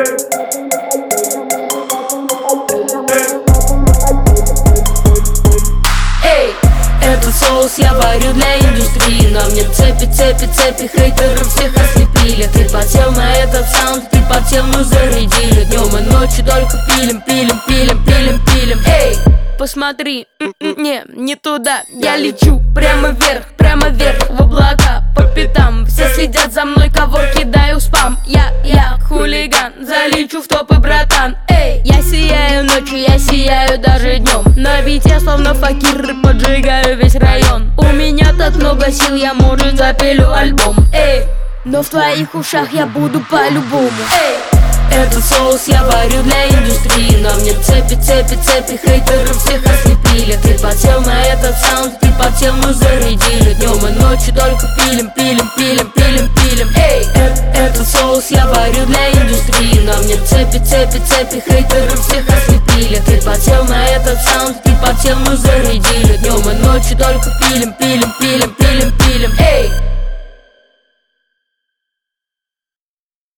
Эй, этот соус я варю для индустрии. На мне цепи, цепи, цепи, хейтеры всех ослепили. Ты подсел на этот саунд, ты подсел, мы зарядили. Днем и ночью только пилим, пилим, пилим, пилим, пилим. Эй, посмотри, не туда. Я лечу прямо вверх, в облака, по пятам. Все следят за мной, кого кидаю в спам. Я хулиган, залечу в топы, братан. Эй, я сияю ночью, я сияю даже днем. Но ведь я словно факир и поджигаю весь район. У меня так много сил, я, может, запилю альбом. Эй, но в твоих ушах я буду по-любому. Эй, этот соус я варю для индустрии. На мне цепи, цепи, цепи, хейтеры всех ослепили. Ты подсел на этот саунд, ты подсел, мы зарядили. Днем и ночью только пилим, пилим, пилим, пилим, пилим. Эй, этот соус я варю для индустрии. На мне цепи, цепи, цепи, хейтеры всех ослепили. Ты подсел на этот саунд, ты подсел, мы зарядили. Днем и ночью только пилим, пилим, пилим, пилим.